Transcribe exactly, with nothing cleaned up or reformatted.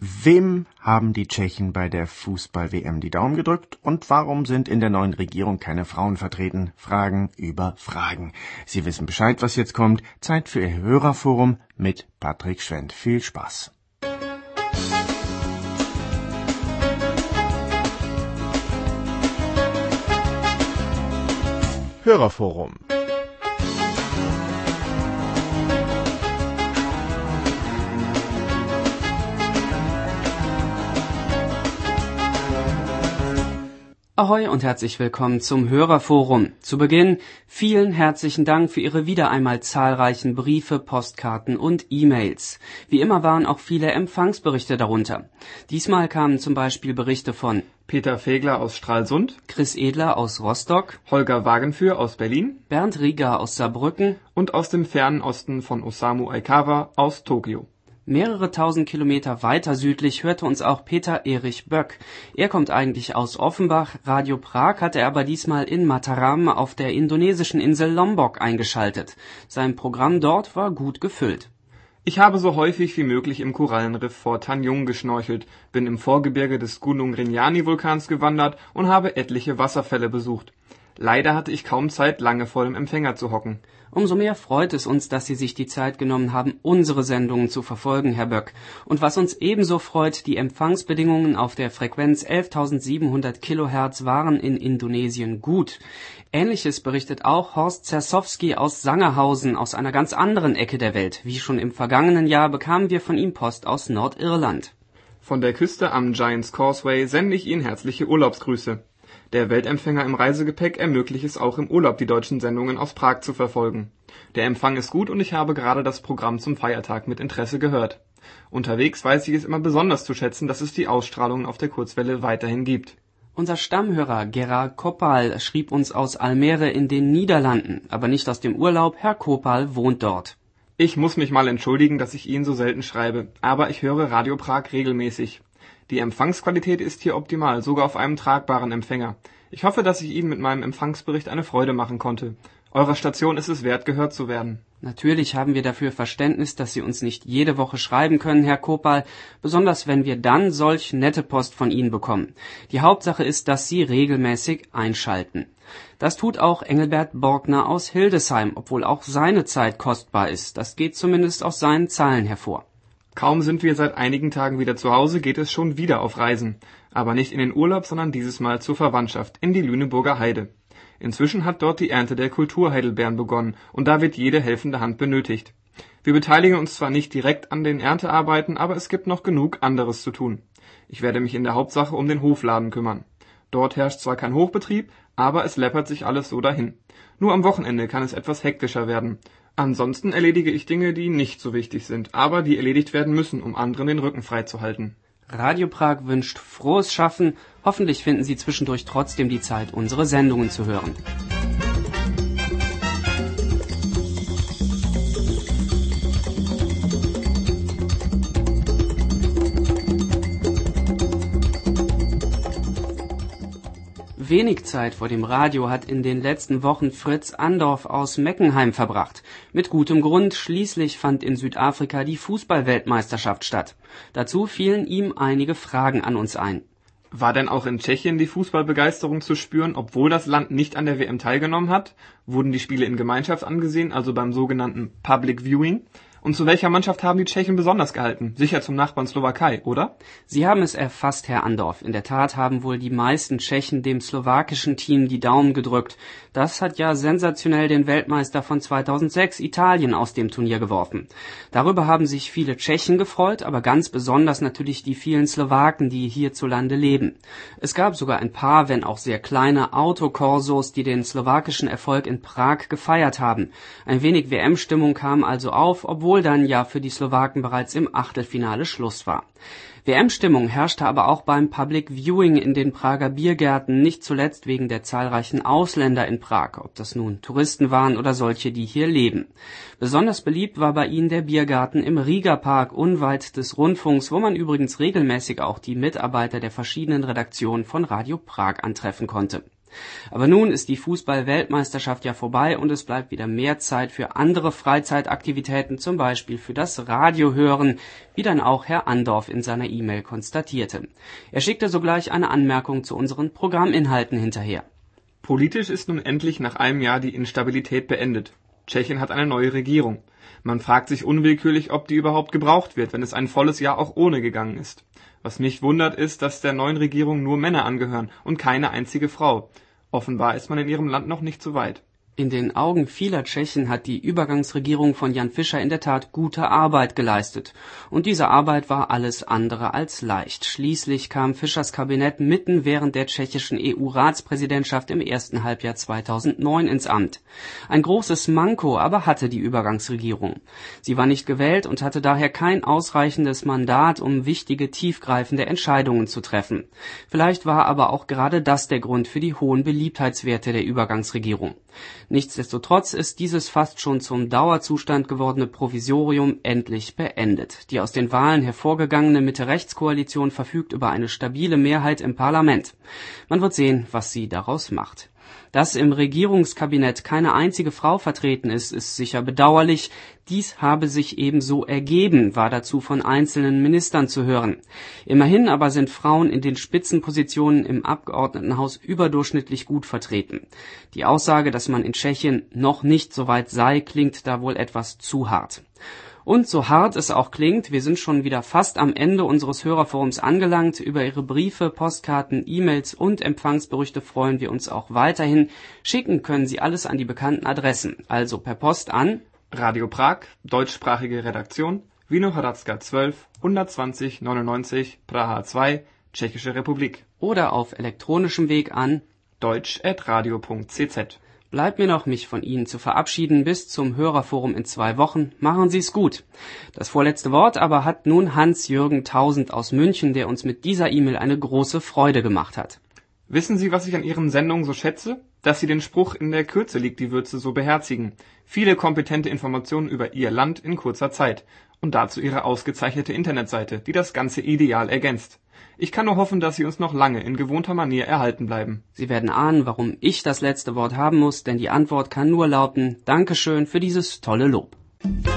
Wem haben die Tschechen bei der Fußball-W M die Daumen gedrückt und warum sind in der neuen Regierung keine Frauen vertreten? Fragen über Fragen. Sie wissen Bescheid, was jetzt kommt. Zeit für Ihr Hörerforum mit Patrick Schwendt. Viel Spaß. Hörerforum. Ahoi und herzlich willkommen zum Hörerforum. Zu Beginn vielen herzlichen Dank für Ihre wieder einmal zahlreichen Briefe, Postkarten und E-Mails. Wie immer waren auch viele Empfangsberichte darunter. Diesmal kamen zum Beispiel Berichte von Peter Fegler aus Stralsund, Chris Edler aus Rostock, Holger Wagenführ aus Berlin, Bernd Rieger aus Saarbrücken und aus dem fernen Osten von Osamu Aikawa aus Tokio. Mehrere tausend Kilometer weiter südlich hörte uns auch Peter Erich Böck. Er kommt eigentlich aus Offenbach. Radio Prag hatte er aber diesmal in Mataram auf der indonesischen Insel Lombok eingeschaltet. Sein Programm dort war gut gefüllt. Ich habe so häufig wie möglich im Korallenriff vor Tanjung geschnorchelt, bin im Vorgebirge des Gunung Rinjani-Vulkans gewandert und habe etliche Wasserfälle besucht. Leider hatte ich kaum Zeit, lange vor dem Empfänger zu hocken. Umso mehr freut es uns, dass Sie sich die Zeit genommen haben, unsere Sendungen zu verfolgen, Herr Böck. Und was uns ebenso freut, die Empfangsbedingungen auf der Frequenz elftausendsiebenhundert Kilohertz waren in Indonesien gut. Ähnliches berichtet auch Horst Zersowski aus Sangerhausen, aus einer ganz anderen Ecke der Welt. Wie schon im vergangenen Jahr bekamen wir von ihm Post aus Nordirland. Von der Küste am Giant's Causeway sende ich Ihnen herzliche Urlaubsgrüße. Der Weltempfänger im Reisegepäck ermöglicht es auch im Urlaub, die deutschen Sendungen aus Prag zu verfolgen. Der Empfang ist gut und ich habe gerade das Programm zum Feiertag mit Interesse gehört. Unterwegs weiß ich es immer besonders zu schätzen, dass es die Ausstrahlungen auf der Kurzwelle weiterhin gibt. Unser Stammhörer Gerard Koppal schrieb uns aus Almere in den Niederlanden, aber nicht aus dem Urlaub. Herr Koppal wohnt dort. Ich muss mich mal entschuldigen, dass ich Ihnen so selten schreibe, aber ich höre Radio Prag regelmäßig. Die Empfangsqualität ist hier optimal, sogar auf einem tragbaren Empfänger. Ich hoffe, dass ich Ihnen mit meinem Empfangsbericht eine Freude machen konnte. Eurer Station ist es wert, gehört zu werden. Natürlich haben wir dafür Verständnis, dass Sie uns nicht jede Woche schreiben können, Herr Kopal, besonders wenn wir dann solch nette Post von Ihnen bekommen. Die Hauptsache ist, dass Sie regelmäßig einschalten. Das tut auch Engelbert Borgner aus Hildesheim, obwohl auch seine Zeit kostbar ist. Das geht zumindest aus seinen Zahlen hervor. Kaum sind wir seit einigen Tagen wieder zu Hause, geht es schon wieder auf Reisen. Aber nicht in den Urlaub, sondern dieses Mal zur Verwandtschaft, in die Lüneburger Heide. Inzwischen hat dort die Ernte der Kulturheidelbeeren begonnen und da wird jede helfende Hand benötigt. Wir beteiligen uns zwar nicht direkt an den Erntearbeiten, aber es gibt noch genug anderes zu tun. Ich werde mich in der Hauptsache um den Hofladen kümmern. Dort herrscht zwar kein Hochbetrieb, aber es läppert sich alles so dahin. Nur am Wochenende kann es etwas hektischer werden. Ansonsten erledige ich Dinge, die nicht so wichtig sind, aber die erledigt werden müssen, um anderen den Rücken frei zu halten. Radio Prag wünscht frohes Schaffen. Hoffentlich finden Sie zwischendurch trotzdem die Zeit, unsere Sendungen zu hören. Wenig Zeit vor dem Radio hat in den letzten Wochen Fritz Andorf aus Meckenheim verbracht. Mit gutem Grund, schließlich fand in Südafrika die Fußball-Weltmeisterschaft statt. Dazu fielen ihm einige Fragen an uns ein. War denn auch in Tschechien die Fußballbegeisterung zu spüren, obwohl das Land nicht an der W M teilgenommen hat? Wurden die Spiele in Gemeinschaft angesehen, also beim sogenannten Public Viewing? Und zu welcher Mannschaft haben die Tschechen besonders gehalten? Sicher zum Nachbarn Slowakei, oder? Sie haben es erfasst, Herr Andorf. In der Tat haben wohl die meisten Tschechen dem slowakischen Team die Daumen gedrückt. Das hat ja sensationell den Weltmeister von zweitausendsechs Italien aus dem Turnier geworfen. Darüber haben sich viele Tschechen gefreut, aber ganz besonders natürlich die vielen Slowaken, die hierzulande leben. Es gab sogar ein paar, wenn auch sehr kleine, Autokorsos, die den slowakischen Erfolg in Prag gefeiert haben. Ein wenig W M-Stimmung kam also auf, obwohl dann ja für die Slowaken bereits im Achtelfinale Schluss war. W M-Stimmung herrschte aber auch beim Public Viewing in den Prager Biergärten, nicht zuletzt wegen der zahlreichen Ausländer in Prag, ob das nun Touristen waren oder solche, die hier leben. Besonders beliebt war bei ihnen der Biergarten im Riga-Park, unweit des Rundfunks, wo man übrigens regelmäßig auch die Mitarbeiter der verschiedenen Redaktionen von Radio Prag antreffen konnte. Aber nun ist die Fußball-Weltmeisterschaft ja vorbei und es bleibt wieder mehr Zeit für andere Freizeitaktivitäten, zum Beispiel für das Radio hören, wie dann auch Herr Andorf in seiner E-Mail konstatierte. Er schickte sogleich eine Anmerkung zu unseren Programminhalten hinterher. Politisch ist nun endlich nach einem Jahr die Instabilität beendet. Tschechien hat eine neue Regierung. Man fragt sich unwillkürlich, ob die überhaupt gebraucht wird, wenn es ein volles Jahr auch ohne gegangen ist. Was mich wundert, ist, dass der neuen Regierung nur Männer angehören und keine einzige Frau. Offenbar ist man in ihrem Land noch nicht so weit. In den Augen vieler Tschechen hat die Übergangsregierung von Jan Fischer in der Tat gute Arbeit geleistet. Und diese Arbeit war alles andere als leicht. Schließlich kam Fischers Kabinett mitten während der tschechischen E U-Ratspräsidentschaft im ersten Halbjahr zweitausendneun ins Amt. Ein großes Manko aber hatte die Übergangsregierung. Sie war nicht gewählt und hatte daher kein ausreichendes Mandat, um wichtige, tiefgreifende Entscheidungen zu treffen. Vielleicht war aber auch gerade das der Grund für die hohen Beliebtheitswerte der Übergangsregierung. Nichtsdestotrotz ist dieses fast schon zum Dauerzustand gewordene Provisorium endlich beendet. Die aus den Wahlen hervorgegangene Mitte-Rechts-Koalition verfügt über eine stabile Mehrheit im Parlament. Man wird sehen, was sie daraus macht. Dass im Regierungskabinett keine einzige Frau vertreten ist, ist sicher bedauerlich. Dies habe sich ebenso ergeben, war dazu von einzelnen Ministern zu hören. Immerhin aber sind Frauen in den Spitzenpositionen im Abgeordnetenhaus überdurchschnittlich gut vertreten. Die Aussage, dass man in Tschechien noch nicht so weit sei, klingt da wohl etwas zu hart. Und so hart es auch klingt, wir sind schon wieder fast am Ende unseres Hörerforums angelangt. Über Ihre Briefe, Postkarten, E-Mails und Empfangsberichte freuen wir uns auch weiterhin. Schicken können Sie alles an die bekannten Adressen, also per Post an Radio Prag, deutschsprachige Redaktion, Vinohradska zwölf, hundertzwanzig neunundneunzig, Praha zwei, Tschechische Republik. Oder auf elektronischem Weg an deutsch at radio punkt c z. Bleibt mir noch, mich von Ihnen zu verabschieden. Bis zum Hörerforum in zwei Wochen. Machen Sie es gut. Das vorletzte Wort aber hat nun Hans-Jürgen Tausend aus München, der uns mit dieser E-Mail eine große Freude gemacht hat. Wissen Sie, was ich an Ihren Sendungen so schätze? Dass Sie den Spruch "in der Kürze liegt die Würze" so beherzigen. Viele kompetente Informationen über Ihr Land in kurzer Zeit. Und dazu Ihre ausgezeichnete Internetseite, die das Ganze ideal ergänzt. Ich kann nur hoffen, dass Sie uns noch lange in gewohnter Manier erhalten bleiben. Sie werden ahnen, warum ich das letzte Wort haben muss, denn die Antwort kann nur lauten: Dankeschön für dieses tolle Lob.